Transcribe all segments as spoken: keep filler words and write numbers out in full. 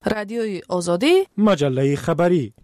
رادیوی آزادی، مجله خبری.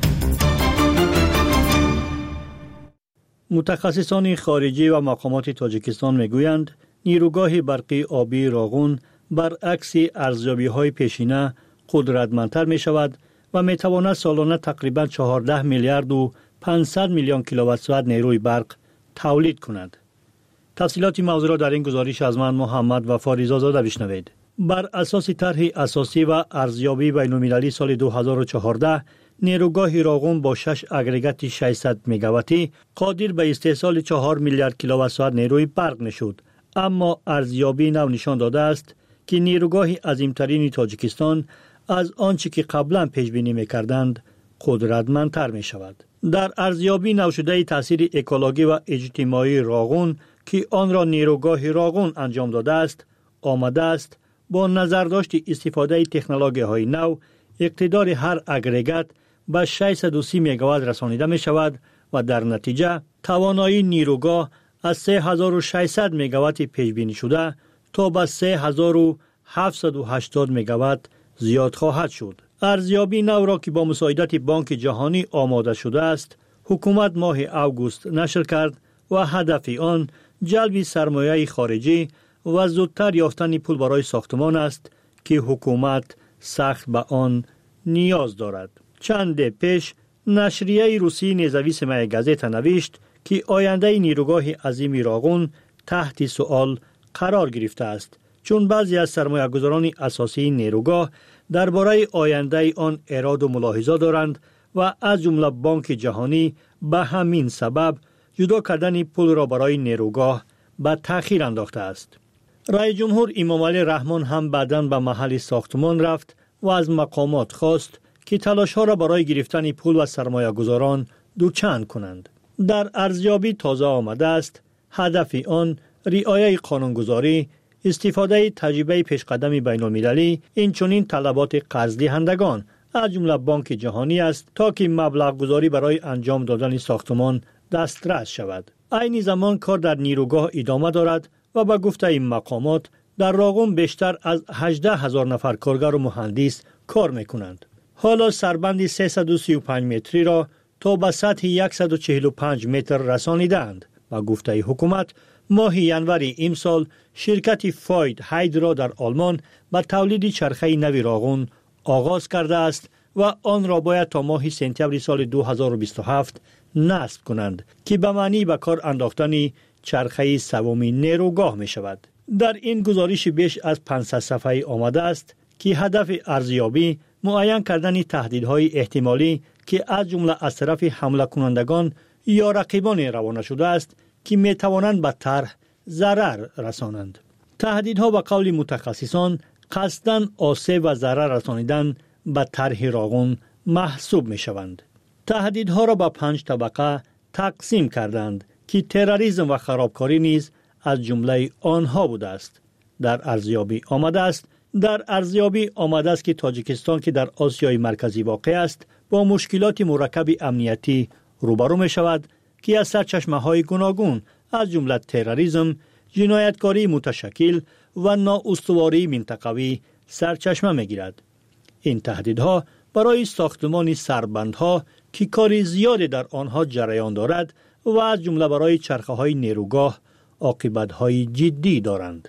متخصصان خارجی و مقامات تاجیکستان میگویند نیروگاه برقی آبی راغون برعکس ارزیابی‌های پیشینه قدرتمندتر می شود و می تواند سالانه تقریباً چهارده میلیارد و پانصد میلیون کیلووات ساعت نیروی برق تولید کند. تفصیلات موضوع را در این گزارش از من محمد وفا رضازاده بشنوید. بر اساس طرح اساسی و ارزیابی بین‌المللی سال دو هزار و چهارده، نیروگاه راغون با شش اگریگات ششصد مگاواتی قادر به استحصال چهار میلیارد کیلووات ساعت نیروی برق میشد. اما ارزیابی نو نشان داده است که نیروگاه عظیمترین تاجیکستان از آنچه که قبلا پیش بینی میکردند قدرتمندتر می شود. در ارزیابی نو شده تاثیر اکولوژی و اجتماعی راغون که آن را نیروگاه راغون انجام داده است، آمده است با نظرداشت استفاده تکنولوژی های نو اقتدار هر اگریگات به ششصد و سی مگاوات رسانیده می شود و در نتیجه توانایی نیروگاه از سه هزار و ششصد مگاوات پیش بینی شده تا به سه هزار و هفتصد و هشتاد مگاوات زیاد خواهد شد. ارزیابی نو را که با مساعدت بانک جهانی آماده شده است، حکومت ماه اوگوست نشر کرد و هدف آن جلب سرمایه خارجی و زودتر یافتن پول برای ساختمان است که حکومت سخت به آن نیاز دارد. چند پیش نشریه روسی نزویس مای گازتا نوشت که آینده نیروگاه عظیم راغون تحت سؤال قرار گرفته است، چون بعضی از سرمایه‌گذاران اساسی نیروگاه درباره آینده آن اراده و ملاحظه دارند و از جمله بانک جهانی به همین سبب جدا کردن پول را برای نیروگاه به تأخیر انداخته است. رئیس جمهور امام علی رحمان هم بعداً به محل ساختمان رفت و از مقامات خواست که تلاش‌ها را برای گرفتن پول و سرمایه‌گذاران دوچند کنند. در ارزیابی تازه آمده است هدف آن رعایت قانونگذاری، استفاده تجربه پیشقدم بین‌المللی، اینچنین طلبات قرض دهندگان از جمله بانک جهانی است تا که مبلغ گذاری برای انجام دادن ساختمان دسترس شود. عین زمان کار در نیروگاه ادامه دارد و به گفته این مقامات در راغون بیشتر از هجده هزار نفر کارگر و مهندس کار میکنند. حالا سربند سیصد و سی و پنج متری را تا به سطح صد و چهل و پنج متر رسانیدند. و گفته حکومت ماه ینور امسال شرکت فاید هایدرا در آلمان به تولید چرخه نوی راغون آغاز کرده است و آن را باید تا ماه سپتامبر سال دو هزار و بیست و هفت نصب کنند که به معنی به کار انداختن چرخه سوم نیروگاه می شود. در این گزارش بیش از پانصد صفحه‌ای آمده است که هدف ارزیابی معین کردن تهدیدهای احتمالی که از جمله از طرف حمله کنندگان یا رقیبان روانه شده است که می توانند به طرح ضرر رسانند. تهدیدها به قول متخصصان قصداً آسیب و ضرر رسانیدن به طرح راغون محسوب می شوند. تهدیدها را به پنج طبقه تقسیم کردند که تروریسم و خرابکاری نیز از جمله آنها بوده است. در ارزیابی آمده است در ارزیابی آمده است که تاجیکستان که در آسیای مرکزی واقع است با مشکلات مرکب امنیتی روبرو می شود که از سرچشمه‌های گوناگون از جمله تروریسم، جنایتکاری متشکل و نااستواری منطقوی سرچشمه می‌گیرد. این تهدیدها برای ساختمان سربندها که کار زیادی در آنها جریان دارد و از جمله برای چرخه‌های نیروگاه عاقبت‌های جدی دارند.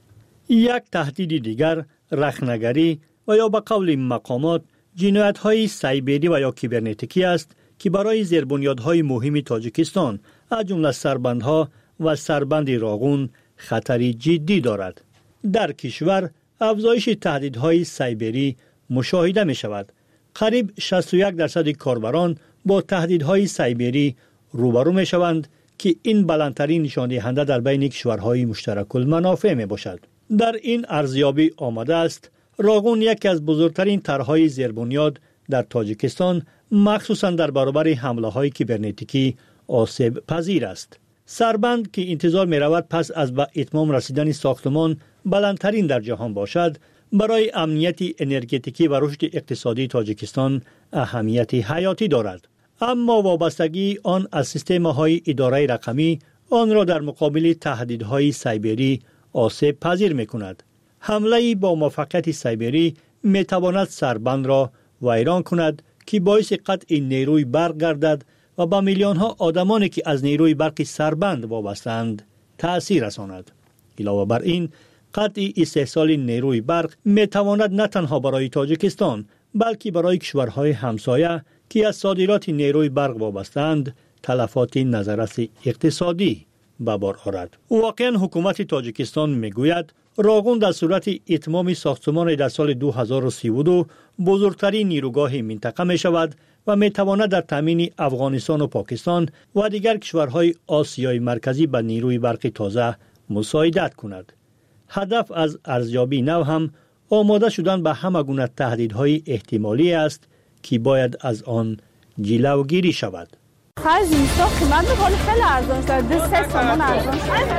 یک تهدید دیگر رخنه‌گری و یا به قول مقامات جنایت‌های سایبری و یا کیبرنتیکی است که برای زیربنیادهای مهم تاجیکستان از جمله سربندها و سربند راغون خطری جدی دارد. در کشور افزایش تهدیدهای سایبری مشاهده می شود. قریب شصت و یک درصد کاربران با تهدیدهای سایبری روبرو می شوند که این بلندترین نشان دهنده در بین کشورهای مشترک المنافع می باشد. در این ارزیابی آمده است راغون یکی از بزرگترین طرحهای زیربنیاد در تاجیکستان مخصوصاً در برابر حمله‌های کیبرنتیکی آسیب پذیر است. سربند که انتظار می رود پس از به اتمام رسیدن ساختمان بلندترین در جهان باشد، برای امنیت انرژتیکی و رشد اقتصادی تاجیکستان اهمیت حیاتی دارد. اما وابستگی آن از سیستم‌های اداره رقمی آن را در مقابل تهدیدهای سایبری آسیب پذیر می کند. حمله با موفقیت سایبری میتواند سربند را ویران کند که باعث قطع نیروی برق گردد و با میلیون ها آدمانی که از نیروی برق سربند وابسته‌اند تأثیر رساند. علاوه بر این، قطع استحصال نیروی برق میتواند نه تنها برای تاجیکستان بلکه برای کشورهای همسایه که از صادرات نیروی برق وابسته‌اند تلفات نظرس اقتصادی به بار آورد. واقعا حکومت تاجیکستان میگوید راغون در صورت اتمام ساختمان در سال دو هزار و سی و دو بزرگترین نیروگاه منطقه می شود و می تواند در تامین افغانستان و پاکستان و دیگر کشورهای آسیای مرکزی به نیروی برق تازه مساعدت کند. هدف از ارزیابی نو هم آماده شدن به همه گونه تهدیدهای احتمالی است که باید از آن جلوگیری شود. خرج اینستا قیمت بکنه خیلی ارزان شد. دو سه تومان ارزان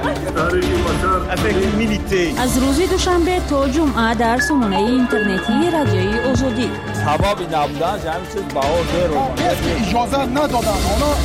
شد. از روز دوشنبه تا جمعه در سامانه اینترنتی رادیوی آزادی. ثوابی نبودن همین چیز بها زیر اجازه ندادن.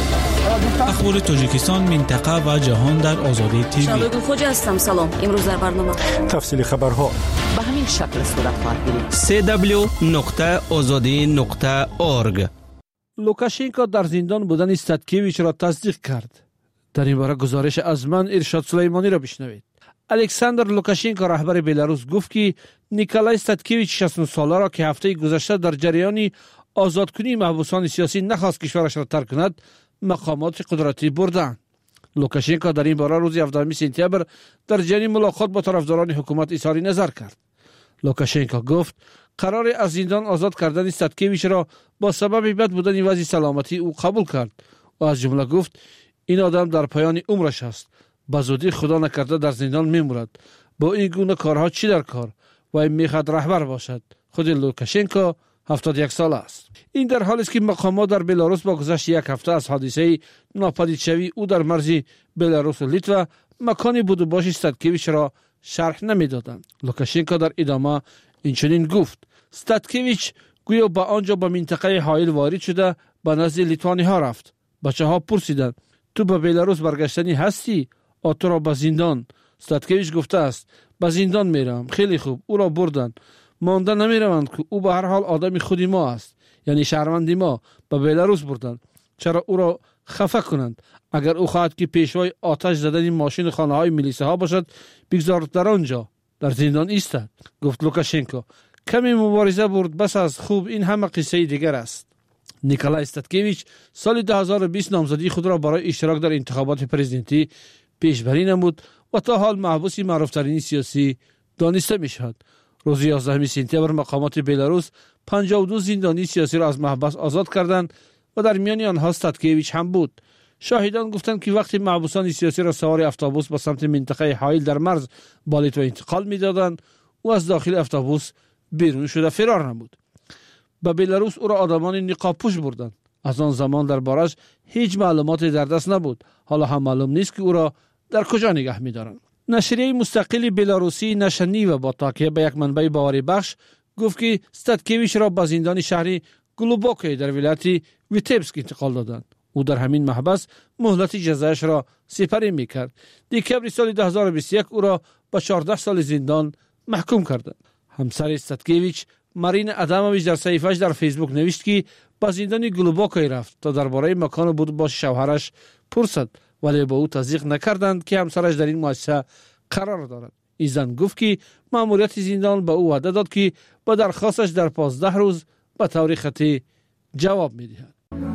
اخبار تاجیکستان، منطقه و جهان در آزادی تیوی. شبگو خوجا هستم. سلام. امروز در برنامه تفصیل خبرها به همین شکل صورت خواهد گرفت. سی دبلیو نقطه آزادی نقطه اورگ. لوکاشنکو در زندان بودن استاتکیویچ را تصدیق کرد. در این باره گزارش از من ارشاد سلیمانی را بشنوید. الکساندر لوکاشنکو رهبر بلاروس گفت که نیکولای استاتکیویچ شصت و نه ساله را که هفته گذشته در جریان آزادکنی محبوسان سیاسی نخواست کشورش را ترک کند مقامات قدرتی بردند. لوکاشنکو در این باره روز هفدهم سپتامبر در جریان ملاقات با طرفداران حکومت اظهار نظر کرد. لوکاشنکو گفت قرار از زندان آزاد کردن استاتکیویچ را با سبب بد بودن وضع سلامتی او قبول کرد و از جمله گفت این آدم در پایان عمرش است، به زودی خدا نکرده در زندان میمورد. با این گونه کارها چی در کار و این میخواد رهبر باشد. خود لوکاشنکو هفتاد و یک ساله است. این در حالی است که مقامات در بلاروس با گذشت یک هفته از حادثه ناپدید شوی او در مرز بلاروس و لیتوا مکانی بود و باش استاتکیویچ را شرح نمیدادند. لوکاشنکو در ادامه اینچنین گفت استاتکیویچ گویا با آنجا به منطقه حائل وارد شده به نزد لیتوانی ها رفت. بچه ها پرسیدند تو به بلاروس برگشتنی هستی؟ آتو را به زندان. استاتکیویچ گفته است به زندان میرم. خیلی خوب، او را بردن. مانده نمیروند که او به هر حال آدم خودی ما است، یعنی شهروندی ما. به بلاروس بردن. چرا او را خفه کنند؟ اگر او خواهد که پیشوای آتش زدن ماشین خانه های میلیسه ها باشد بگذارد در آنجا در زندان ایستد. گفت لوکاشنکو کمی مبارزه برد، بس از خوب، این همه قصه دیگر است. نیکولای استاتکیویچ سال دو هزار و بیست نامزدی خود را برای اشتراک در انتخابات پرزیدنتی پیشبری نمود و تا حال محبوس معروفترین سیاسی دانسته می شود. روز یازدهم سپتامبر مقامات بلاروس پنجاه و دو زندانی سیاسی را از محبس آزاد کردند و در میان آنها استاتکیویچ هم بود. شاهدان گفتند که وقتی محبوسان سیاسی را سوار اتوبوس به سمت منطقه حائل در مرز با لیتوا انتقال می‌دادند او از داخل اتوبوس بیرون شده فرار نمود. به بلاروس او را آدمان نقاب پوش بردند. از آن زمان در بارش هیچ معلوماتی در دست نبود. حالا هم معلوم نیست که او را در کجا نگه می‌دارند. نشریه مستقل بلاروسی نشنی و با تاکیه به یک منبع باوری بخش گفت که استاتکیویچ را به زندان شهری گلوبوکی در ولایت ویتبسک انتقال دادند. او در همین محبس مهلت جزایش را سپری می‌کرد. دکمبر سال دو هزار و بیست و یک او را به چهارده سال زندان محکوم کردند. همسر استاتکیویچ مارین ادامویچ در صفحه‌اش در فیسبوک نوشت که به زندان گلوبوکی رفت تا درباره مکان بود با شوهرش پرسد، ولی با او تصدیق نکردند که همسرش در این مؤسسه قرار دارد. این زن گفت که ماموریت زندان به او وعده داد که با درخواستش در پانزده روز به طور خطی جواب می‌دهد.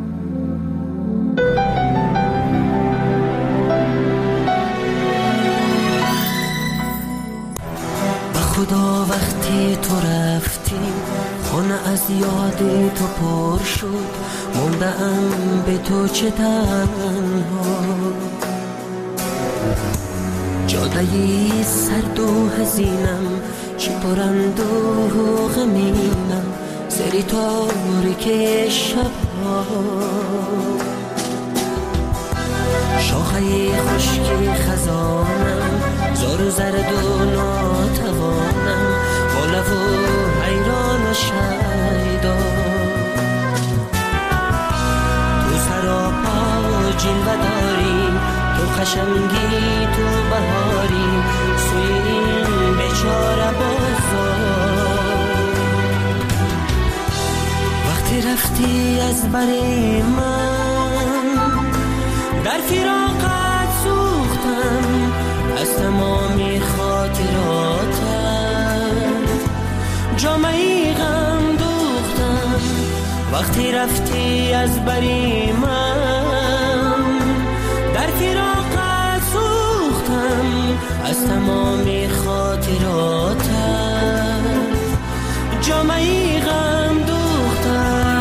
خدا وقتی تو رفتی خانه از یاد تو پر شد، موندم به تو چه تنها، جادهی سرد و حزینم چه پرند و غمینم، سری تاریک شبها، شاخه خشک خزانم زار و زرد و ناتوانم، با لب و حیران و شیدا، تو سراپا جلوه داری، تو خشمگی تو بهاری، سوی این بیچاره بازار، رفتی از بری من، در فراقت سوختم از تمامی خاطراتت، جامعی غم دوختم وقتی رفتی از بری من، در فراقت سوختم از تمامی خاطراتت، جامعی غم دوختم.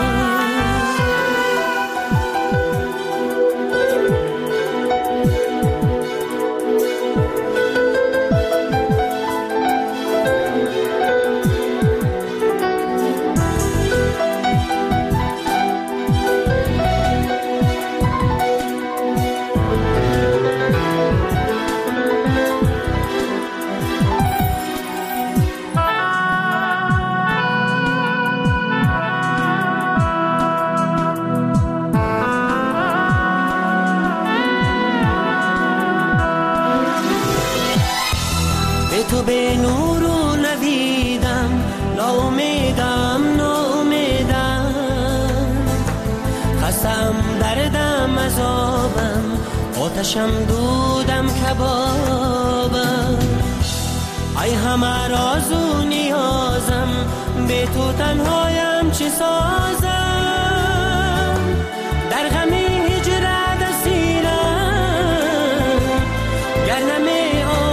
تو به نور و نویدم، ناامیدم ناامیدم، خستم دردم عذابم، آتشم دودم کبابم، ای همه راز و نیازم، به تو تنهایم چه سازم، در غم هجرت اسیرم، گر نمی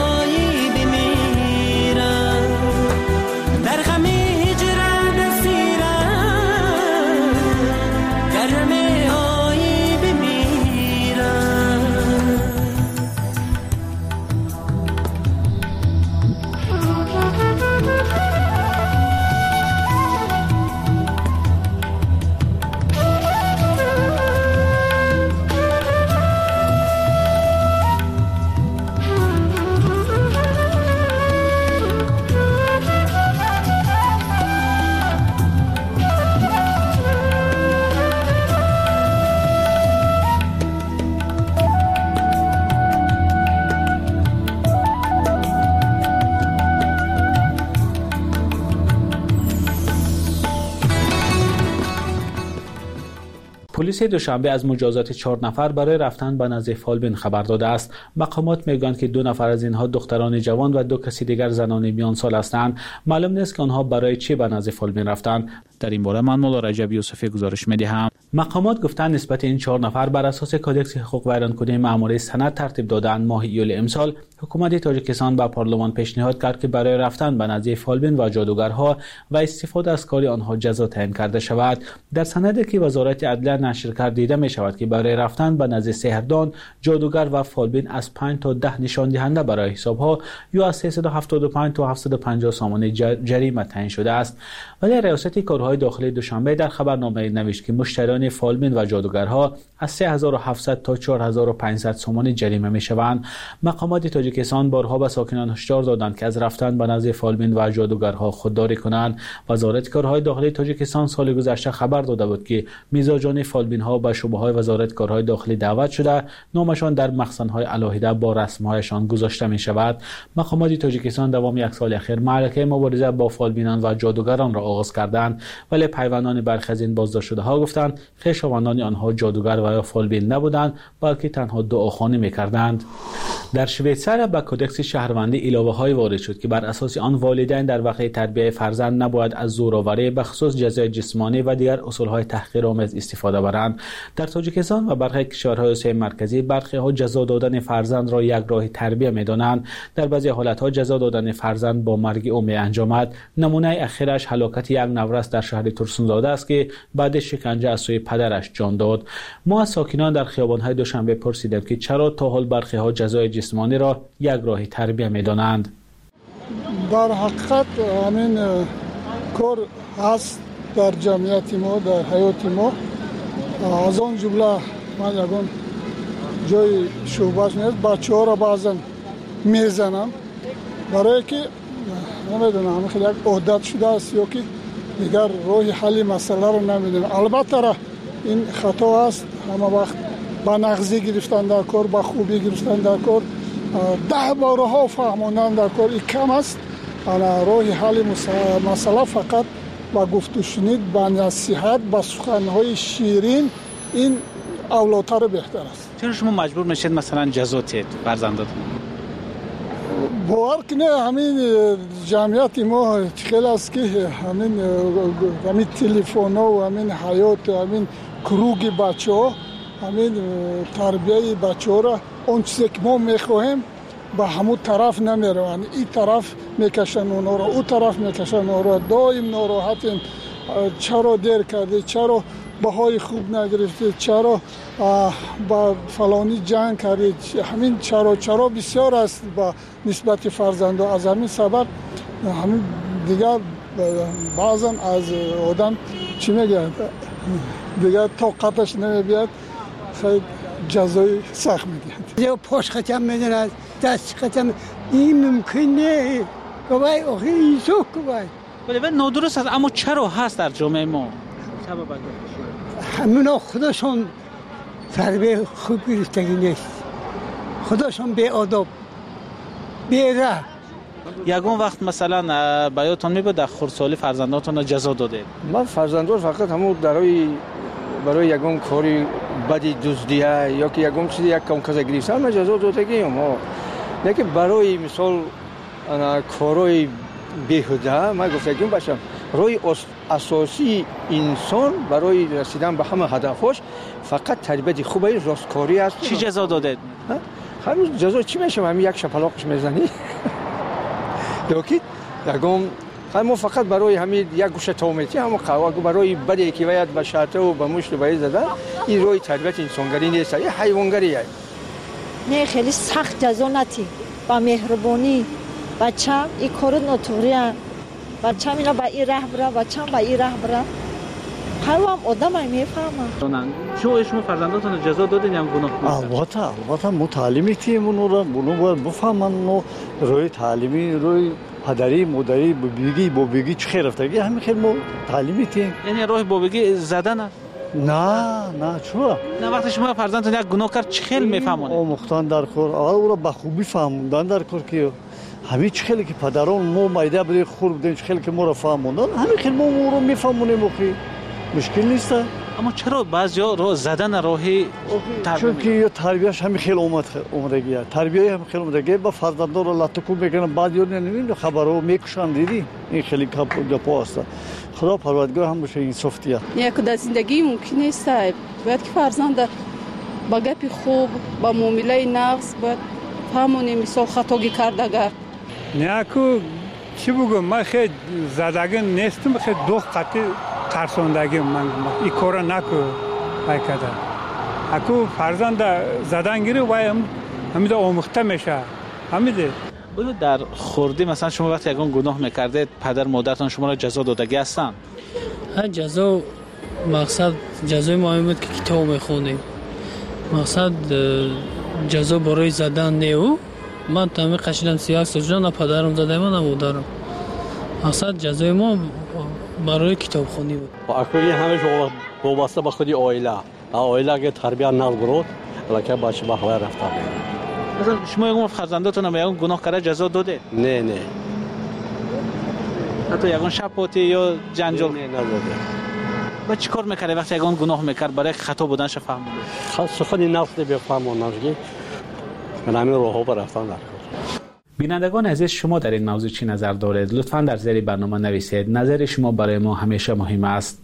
پلیس دوشنبه از مجازات چهار نفر برای رفتن به نزد فالبین خبر داده است. مقامات میگویند که دو نفر از اینها دختران جوان و دو کسی دیگر زنان میان سال هستند. معلوم نیست که آنها برای چی به نزد فالبین رفتند. در این باره من مولا رجب یوسفی گزارش میدهم. مقامات گفتند نسبت این چهار نفر بر اساس کدکس حقوق ویرانکنی مأموره سند ترتیب دادند. ماه ایول امسال حکومت تاجیکستان به پارلمان پیشنهاد کرد که برای رفتن به نزد فالبین و جادوگرها و استفاده از کار آنها جزا تعیین کرده شود. در سندی که وزارت عدلیه نشر کرده دیده می شود که برای رفتن به نزد سحردان، جادوگر و فالبین از پنج تا ده نشان دهنده برای حسابها یا از سیصد و هفتاد و پنج تا هفتصد و پنجاه سامانه جریمه تعیین شده است. ولی ریاست کارهای داخلی دوشنبه در خبرنامه نوشت که مشتریان فالبین و جادوگرها از سه هزار و هفتصد تا چهار هزار و پانصد سامانه جریمه می شوند. مقامات تاجیکستان بارها به ساکنان هشدار دادند که از رفتن به نزد فالبین و جادوگرها خودداری کنند. وزارت کارهای داخلی تاجیکستان سال گذشته خبر داده بود که میزاجان فالبین ها به شعبه‌های وزارت کارهای داخلی دعوت شده، نامشان در مخزن‌های علاهیده با رسم‌هایشان گذاشته می شود. مقامات تاجیکستان دوام یک سال اخیر معرکه مبارزه با فالبینان و جادوگران را آغاز کردند، ولی پیوندان برخی از این بازداشت شده‌ها گفتند خویشاوندان آنها جادوگر و یا فالبین نبودند، بلکه تنها دعاخوانی می‌کردند. در شویتزر به کدکس شهروندی علاوه‌های وارد شد که بر اساس آن والدین در وقت تربیت فرزند نباید از زورآوری به خصوص جزای جسمانی و دیگر اصول‌های تحقیرآمیز استفاده برند. در تاجیکستان و برخی کشورهای آسیای مرکزی برخی‌ها جزا دادن فرزند را یک راه تربیت می‌دانند. در بعضی حالت‌ها جزا دادن فرزند با مرگ او می‌انجامد. نمونه اخیرش هلاکت یک نورس در شهر ترسونزاده است که بعد شکنجه از سوی پدرش جان داد. ما از ساکنان در خیابان‌های دوشنبه پرسیدیم که چرا تا حال برخی‌ها جزای جسمانی را یک راه تربیت می‌دانند. در حقیقت همین کار هست در جمعیت ما، در حیات ما. از آن جمله من یکان جای شعبهش نیست، بچه ها را بعضا میزنم برای که نمیدونم همین خیلی یک عادت شده است یا که دیگر راه حل مسئله را نمیدونم. البته را این خطا است، همه وقت با نغزی گرفتن در کار، با خوبی گرفتن در کار، ده بارها فهموندن در کار این کم است. راه حل مسئله فقط با گفت و شنید، با نصیحت، با سخنهای شیرین این اولادتر بهتر است. چرا شما مجبور میشید مثلا جزا تید فرزنداتون؟ باور کنه همین جمعیت ما خیلی است که همین همین تلفن ها و همین حیات همین کروگ بچه ها همین تربیه بچه ها را اون چیزی که ما میخواهیم به همون طرف نمیروند، این طرف میکشن اونا را، او طرف میکشن اونا را. دایم ناراحتیم. چرا دیر کردی؟ چرا بهای خوب نگرفتی؟ چرا با فلانی جنگ کردی؟ همین چرا چرا بسیار است با نسبت فرزندان. از همین سبب همین دیگر بعضا از آدم چی میگه دیگر طاقتش نمیبیاد، خیلی جزای سخت میدید. یا پاش ختم میدن، دست ختم، این ممکنه گوای آخه ایسو گوای. ولی به نادرست است، اما چرا هست در جامعه ما؟ همونا خودشون تربیه خوب گرفتگی نیست، خودشون بی آداب بی ره. یگون وقت مثلا بایاتون میبود در خردسالی فرزنداتون رو جزا داده؟ من فرزندان فقط همون برای برای یگون کاری بدی دزدیه یا که یگون چیزی یک کم کزا گرفتن من جزا دادگیم. نه که برای مثال انا کارای بیهوده من گفتگیم باشم. روی اساسی انسان برای رسیدن به همه هدفش فقط تربیت خوبه راستکاری است. چی جزا داده؟ همین جزا چی میشه؟ همین یک شپلاقش میزنی یا که یگم همون فقط برای همین یک گوشه تومیتی همون قوا برای بدی که باید به شاته و به مشت باید زدن. این روی تربیت انسانگری نیست، این حیوانگریه. نه خیلی سخت جزا نتی با مهربانی بچه‌م این کارو ناتوریه، بچه‌م اینا با این راه بره، بچه‌م با این راه بره. هم آدم هم میفهمن. شما شما فرزنداتون رو جزا دادین یا گناه کردین؟ البته البته متعلمی تیم اون رو اونو باید بفهمن و روی تعلیمی روی پدری مادری بابگی بابگی چه خیر رفتگی همین خیلی ما تعلیمی تیم. یعنی روح بابگی زدن است؟ نه نه چرا؟ نه وقتی شما فرزندتون یک گناه کرد چه خیلی میفهمونه؟ آموختن در کار، او رو به خوبی فهموندن در کار که همین چه خیلی که پدران ما مایده بده خور بودن چه خیلی که ما رو فهموندن همین خیلی ما اون رو میفهمونیم اخی مشکل نیست. اما چرا بعضیا راه زدن راهی تربیت؟ چون که تربیتش همین خیلی اومد اومدگیه، تربیت هم خیلی اومدگیه. با فرزندان رو لطکو میکنن بعضیا نمیدونن خبرو میکشن. دیدی این خیلی گپا است. خدا پروردگار هم باشه این صفتیه. یک در زندگی ممکن نیست. باید که فرزند با گپ خوب با معامله نقص باید همونی مثال خطاگی کردگر. نه کو چی بگم من خیلی زدگی نیستم، خیلی دو قطعی ترساندگی من این کارا نکو بکده. اکو فرزند زدن گیره و هم همیده آموخته میشه همیده. بله در خوردی مثلا شما وقتی یکان گناه میکرده پدر مادرتان شما را جزا دادگی هستن؟ ها جزا مقصد جزای ما بود که کتاب میخونیم، مقصد جزا برای زدن نیو. من تامی قشیدم سیاه سجده نه پدرم زده من نه مادرم. مقصد جزای ما برای کتاب خونی بود. اکولی همش وابسته به خودی عائله. عائله که تربیت نگرفت لکه بچه به هوای رفته. مثلا شما یکم فرزنداتون هم یکم گناه کرده جزا داده؟ نه نه. حتی یکم شپاتی یا جنجال؟ نه نداده. با چی کار میکرده وقتی یکم گناه میکرد برای خطا بودنش فهمونده؟ سخنی نفس بفهمونم که من همین راهو برفتم در. بینندگان عزیز شما در این موضوع چی نظر دارید؟ لطفاً در زیر برنامه نویسید. نظر شما برای ما همیشه مهم است.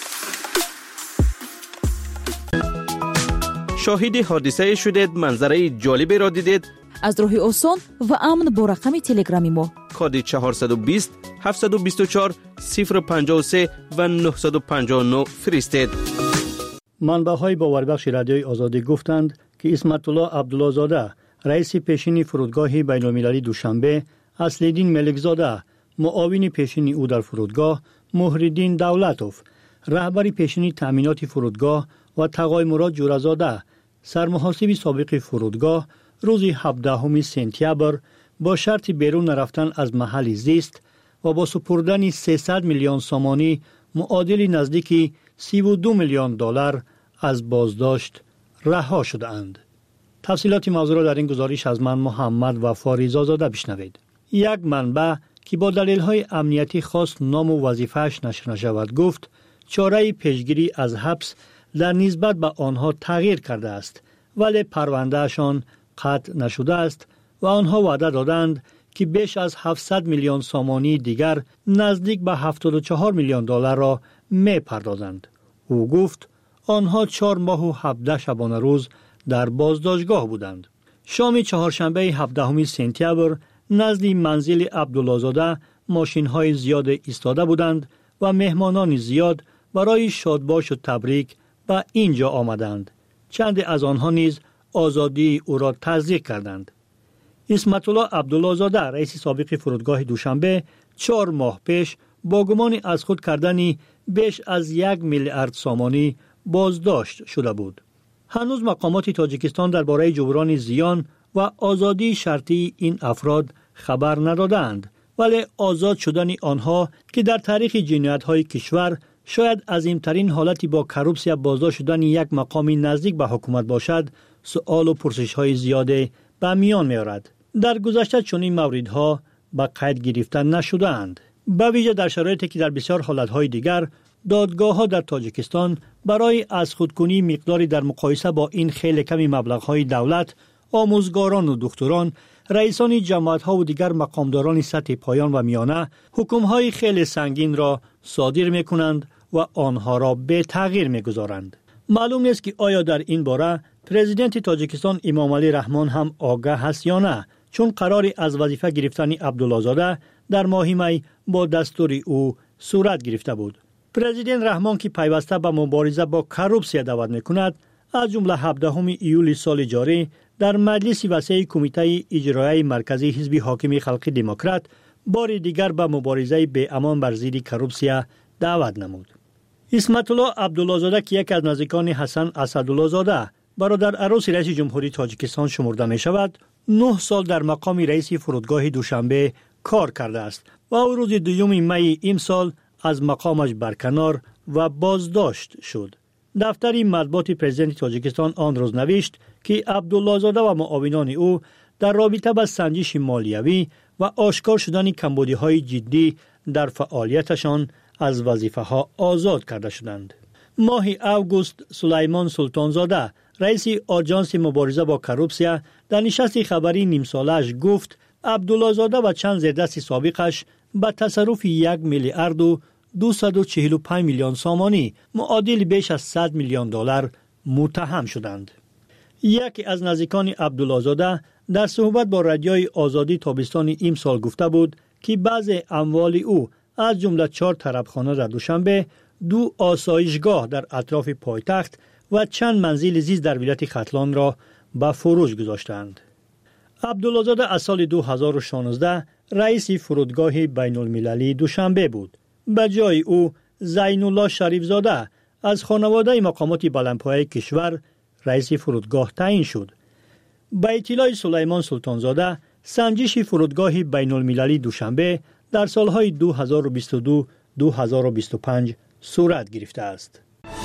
شاهد حادثه شدید، منظره جالبی را دیدید؟ از راه آسان و امن با رقم تلگرامی ما کد چهارصد و بیست هفتصد و بیست و چهار صفر پنجاه و سه و نهصد و پنجاه و نه فرستید. منبع‌های باوربخش رادیوی آزادی گفتند که اسمت الله عبدالله زاده رئیس پیشین فرودگاه بین‌المللی دوشنبه، اصل‌الدین ملکزاده معاون پیشین او در فرودگاه، محی‌الدین دولتوف رهبر پیشین تأمینات فرودگاه و تقای مراد جورزاده سرمحاسب سابق فرودگاه روز هفدهم سپتامبر با شرط بیرون رفتن از محل زیست و با سپردن سیصد میلیون سامانی معادل نزدیک سی و دو میلیون دلار از بازداشت رها شدند. تفصیلات موضوع را در این گزارش از من محمد و فاریزا زاده بشنوید. یک منبع که با دلیل‌های امنیتی خواست نام و وظیفه‌اش نشر نشود گفت چاره پیشگیری از حبس در نسبت به آنها تغییر کرده است ولی پروندهشان قطع نشده است و آنها وعده دادند که بیش از هفتصد میلیون سامانی دیگر نزدیک به هفتاد و چهار میلیون دلار را می پردازند. او گفت آنها چهار ماه و هفده شبانه روز در بازداشتگاه بودند. شام چهارشنبه هفدهم سپتامبر نزد منزل عبدالله‌زاده ماشین‌های زیاد ایستاده بودند و مهمانان زیاد برای شادباش و تبریک به اینجا آمدند. چند از آنها نیز آزادی او را تصدیق کردند. اسمت الله عبدالله‌زاده رئیس سابق فرودگاه دوشنبه چهار ماه پیش با گمان از خود کردن بیش از یک میلیارد سامانی بازداشت شده بود. هنوز مقامات تاجیکستان درباره جبران زیان و آزادی شرطی این افراد خبر ندادند، ولی آزاد شدن آنها که در تاریخ جنایت‌های کشور شاید عظیم‌ترین حالتی با کروپسیا بازداشت شدن یک مقامی نزدیک به حکومت باشد، سؤال و پرسش‌های زیاده به میان می‌آورد. در گذشته چنین موردها به قید گرفته نشده‌اند. به ویژه در شرایطی که در بسیار حالت‌های دیگر دادگاه‌ها در تاجیکستان برای از خودکنی مقداری در مقایسه با این خیلی کمی مبلغ‌های دولت، آموزگاران و دکتران، رئیسان جماعت‌ها و دیگر مقامداران سطح پایان و میانه حکم‌های خیلی سنگین را صادر می‌کنند و آنها را به تغییر می‌گذارند. معلوم نیست که آیا در این باره پرزیدنت تاجیکستان امام علی رحمان هم آگاه است یا نه، چون قرار از وظیفه گرفتن عبدالله‌زاده در ماه می با دستور او صورت گرفته بود. پرزیدنت رحمان که پیوسته به مبارزه با کروپسیا دعوت می‌کند، از جمله هفدهم ایول سال جاری در مجلس وسیع کمیته اجرایی مرکزی حزب حاکم خلق دموکرات بار دیگر به مبارزه به امان بر ضد کروپسیا دعوت نمود. اسمت الله عبدالله‌زاده که یک از نزدیکان حسن اسدالله‌زاده برادر عروس رئیس جمهوری تاجیکستان شمرده می شود، نه سال در مقام رئیس فرودگاه دوشنبه کار کرده است و او روز دوم می امسال از مقامش برکنار و بازداشت شد. دفتر مطبوعات پرزیدنت تاجیکستان آن روز نوشت که عبدالله‌زاده و معاونان او در رابطه با سنجش مالیوی و آشکار شدن کمبودی‌های جدی در فعالیتشان از وظیفه‌ها آزاد کرده شدند. ماه اوگوست سلیمان سلطانزاده رئیس آژانس مبارزه با کروپسیا در نشست خبری نیم ساله‌اش گفت عبدالله‌زاده و چند زیردست سابقش به تصرف یک میلیارد و دویست و چهل و پنج میلیون سامانی معادل بیش از صد میلیون دلار متهم شدند. یکی از نزدیکان عبدالله‌زاده در صحبت با رادیوی آزادی تابستان امسال گفته بود که بعضی اموال او از جمله چهار طربخانه در دوشنبه، دو آسایشگاه در اطراف پایتخت و چند منزل زیست در ولایت ختلان را به فروش گذاشتند. عبدالله‌زاده از سال دو هزار و شانزده رئیس فرودگاه بین المللی دوشنبه بود. به جای او زین الله شریف زاده از خانواده مقامات بلندپایه کشور رئیس فرودگاه تعیین شد. به اطلاع سلیمان سلطانزاده سنجش فرودگاه بین المللی دوشنبه در سالهای دو هزار و بیست و دو دو هزار و بیست و پنج صورت گرفته است.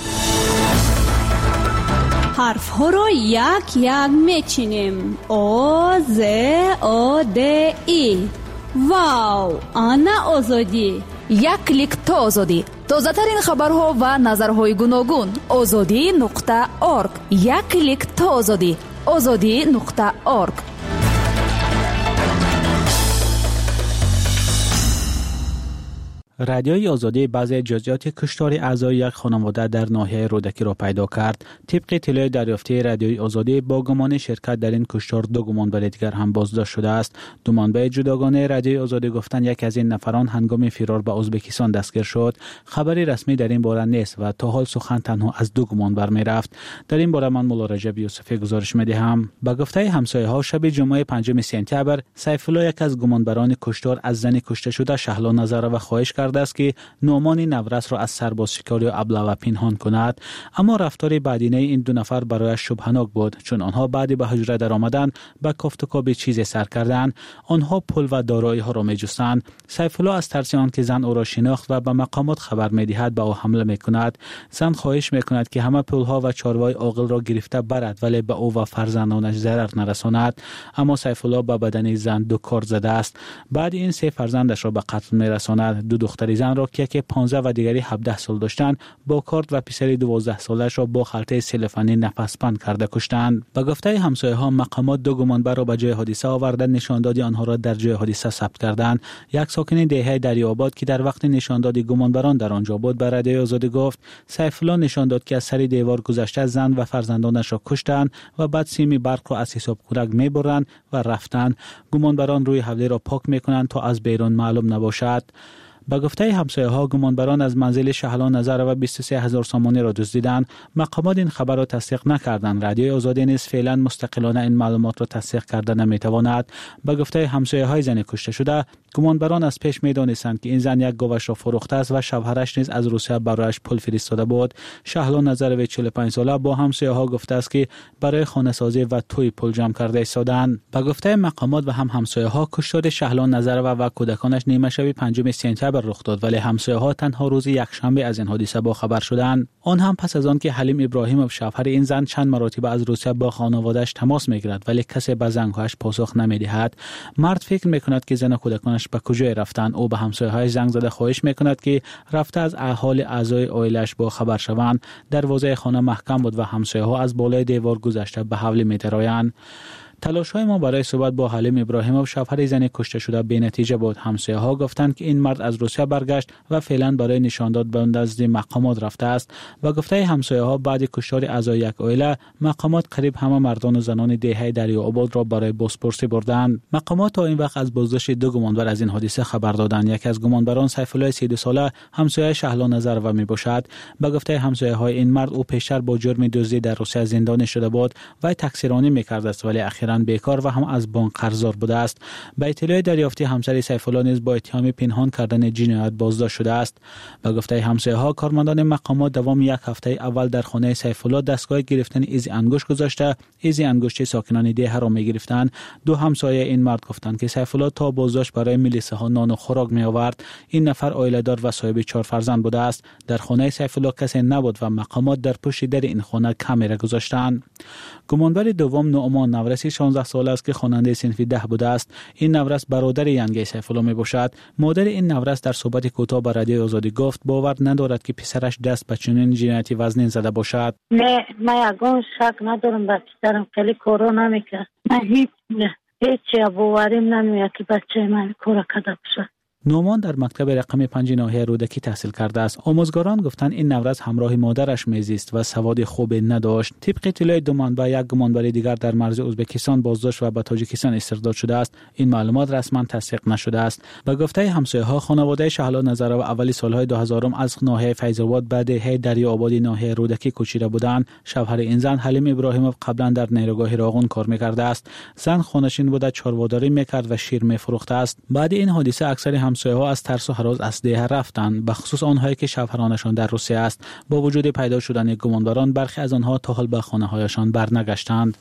حرف ها را یک یک میچینیم. آ ز آ د ای. واو، آنا آزادی. یک کلیک تا آزادی. تازه ترین خبرها و نظرهای گوناگون. آزادی نقطه اورگ. یک کلیک تا آزادی. آزادی نقطه اورگ. رادیوی آزادی بعضی جزئیات کشتار اعضای یک خانواده در ناحیه رودکی را پیدا کرد. طبق اطلاع دریافتی رادیوی آزادی با گمان شرکت در این کشتار دو گمانبر دیگر هم بازداشت شده است. دو منبع جداگانه رادیوی آزادی گفتند یک از این نفران هنگام فرار به ازبکستان دستگیر شد. خبری رسمی در این باره نیست و تا حال سخن تنها از دو گمانبر می رفت. در این باره من مولا رجب یوسفی گزارش می دهم. به گفته همسایه ها شب جمعه پنجم سپتامبر سیف الله یک از گمانبران کشتار از زن کشته شده شهلا نظر و خواهش کرد کرده است که نعمان نورس را از سرباز شکاری و ابله پنهان کند، اما رفتار بدینه این دو نفر برای شبهناک بود، چون آنها بعد به حجره در آمدن به کافتوکا چیزی سر کردند. آنها پول و دارایی ها را می‌جستند. سیف الله از ترس آنکه زن او را شناخت و به مقامات خبر می‌دهد به او حمله می‌کند. زن خواهش می‌کند که همه پول ها و چاروای عاقل را گرفته برد، ولی به او و فرزندانش ضرر نرساند. اما سیف الله به بدن زن دو کار زده است. بعد این سه فرزندش را به قتل می‌رساند. دو دختر زن را که یکی پانزده و دیگری هفده سال داشتند با کارت و پسری دوازده سالش را با خلطه سلفانی نفس‌بند کرده کشتند. به گفته همسایه‌ها مقامات دو گمانبر را به جای حادثه آورده نشان دادی آنها را در جای حادثه ثبت کردند. یک ساکن دهه دریاباد که در وقت نشان دادی گمانبران در آنجا بود به رادیو آزادی گفت سیف الله نشان داد که از سر دیوار گذشته زن و فرزندانش را کشتند و بعد سیم برق را از حساب کودک میبرند و رفتند. گمانبران روی حوله را پاک میکنند تا از بیرون معلوم نباشد. با گفته همسایه‌ها گمانبران از منزل شهلا نظر و بیست و سه هزار سامانی را دزدیدند. مقامات این خبر را تصدیق نکردند. رادیو آزادی نیز فعلا مستقلانه این معلومات را تصدیق کرده نمیتواند. با گفته همسایه‌های زن کشته شده گمانبران از پیش میدانستند که این زن یک گاوش را فروخته است و شوهرش نیز از روسیه برایش پول فرستاده بود. شهلا نظر و چهل و پنج ساله با همسایه‌ها گفته است که برای خانه سازی و توی پول جمع کرده ایستادند. با گفته مقامات و هم همسایه‌ها کشتار شهلا نظر و, و کودکانش نیمه شب پنجم سپتامبر رخ داد، ولی همسایه‌ها تنها روز یکشنبه از این حادثه با خبر شدند. آن هم پس از آن که حلیم ابراهیموف شوهر این زن چند مرتبه از روسیه با خانواده‌اش تماس می‌گیرد ولی کسی به زنگ‌هایش پاسخ نمی‌دهد. مرد فکر می‌کند که زن و کودکانش به کجای رفتند. او به همسایه‌های زنگ زده خواهش می‌کند که رفته از احوال اعضای عائله‌اش با خبر شوند. دروازه خانه محکم بود و همسایه‌ها از بالای دیوار گذشته به حوله می‌درآیند. تلاش‌های ما برای صحبت با حلیم ابراهیموف شوهر زن کشته شده بی‌نتیجه بود. همسایه‌ها گفتند که این مرد از روسیه برگشت و فعلا برای نشان داد به نزد مقامات رفته است. و گفته همسایه‌ها بعد کشتار اعضای یک عائله مقامات قریب همه مردان و زنان دهه دریاآباد را برای بازپرسی بردند. مقامات تا این وقت از بازداشت دو گمانبر از این حادثه خبر دادند. یکی از گمانبران سیف الله سی و دو ساله همسایه شهلا نظر و میباشد. به گفته همسایه‌های این مرد او پیشتر با جرم دزدی در روسیه زندانی شده بود و تقصیرانی می‌کرد است ولی اخیراً بیکار و هم از بانک قرضدار بوده است. به اطلاع دریافتی همسر سیف الله نیز با اتهام پنهان کردن جنایت بازداشت شده است. به گفته همسایه‌ها کارمندان مقامات دوام یک هفته اول در خانه سیف الله دستگاه گرفتن ایزی انگشت گذاشته. ایزی انگشت ساکنان ده را می‌گرفتند. دو همسایه این مرد گفتند که سیف الله تا بازداشت برای ملیسه ها نان و خوراک می‌آورد. این نفر عائله‌دار و صاحب چهار فرزند بوده است. در خانه سیف الله کسی نبود و مقامات در پشت در این خانه کامera گذاشتند. گمانبر دوم نعمان نورسی شانزده ساله است که خواننده صنف ده بوده است. این نورس برادر ینگی سیف الله میباشد. مادر این نورس در صحبت کوتاه با رادیو آزادی گفت باور ندارد که پسرش دست به چنین جنایتی وزنین زده باشد. نه من یگان شک ندارم به پسرم، خیلی کارا نمیکرد. من هیچ هیچ باوریم نمیاد که بچه من کار کرده باشه. نعمان در مکتب رقم پنج ناحیه رودکی تحصیل کرده است. آموزگاران گفتند این نورس همراه مادرش میزیست و سواد خوب نداشت. طبق اطلاع دو منبع یک گمانبر دیگر در مرز ازبکستان بازداشت و به تاجیکستان استرداد شده است. این معلومات رسما تصدیق نشده است. به گفته همسایه‌ها خانواده شهلا نظر و اولی سالهای دو هزار از ناحیه فیض‌آباد به دهه دریاآباد ناحیه رودکی کوچیده بودند. شوهر این زن حلیم ابراهیموف قبلا در نیروگاه راغون کار می‌کرده است. زن خانه‌نشین بوده، چارواداری می‌کرد و شیر می‌فروخته است. بعد این حادثه اکثر همسایه‌ها از ترس و هراس از ده رفتند، به خصوص آنهایی که شوهرانشان در روسیه است. با وجود پیدا شدن گمانبران برخی از آنها تا حال به خانه‌هایشان برنگشتند.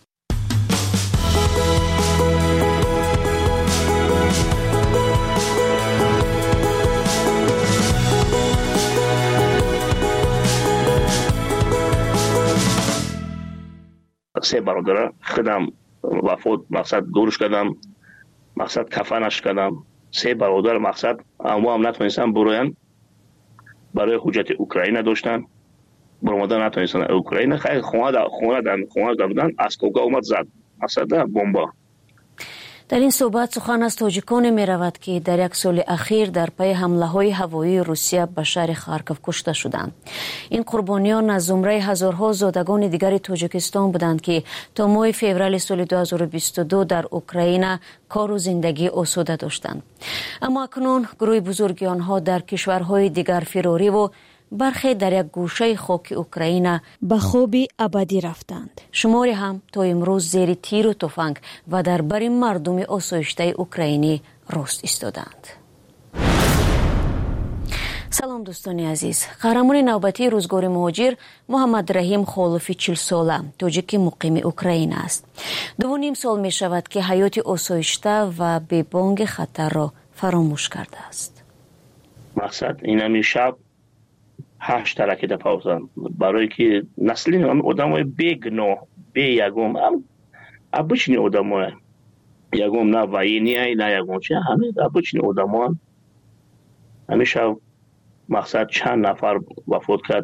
سه برادر خودم وفات مقصد دورش کردم، مقصد کفنش کردم. سه برادر مقصد اما هم نتونستن بروین، برای حجت اوکراین داشتن، برامدن نتونستن اوکراین. خیلی خونه در خونه در خونه در بودن اسکوگا اومد زد مقصد بمبا. در این صحبت سخن از تاجیکان می رود که در یک سال اخیر در پی حمله های هوایی روسیه به شهر خارکوف کشته شدند. این قربانیان از زمره هزارها زادگان دیگر تاجیکستان بودند که تا ماه فوریه سال دو هزار و بیست و دو در اوکراین کار و زندگی آسوده داشتند. اما اکنون گروه بزرگی آنها در کشورهای دیگر فراری و برخی در یک گوشه خاک اوکراین به خوابی ابدی رفتند. شماری هم تا امروز زیر تیر و تفنگ و در بر مردم آسایشته اوکراینی راست ایستادند. салом дӯстони азиз. қаҳрамони навбатии рӯзгори муҳоҷир муҳаммад раҳим холифи чил сола тоҷики муқими Украина аст. ду ним сол мешавад ки ҳаёти осоишта ва бебонги хатарро фаромӯш кардааст. мақсад инами шаб ҳашт ракета павзан барое ки насли одамои бегуноҳ беягум обычни одамоe ягум на военияй на ягум чи ҳаме обычни одамоан ҳамеша мақсад чанд нафар вафот кард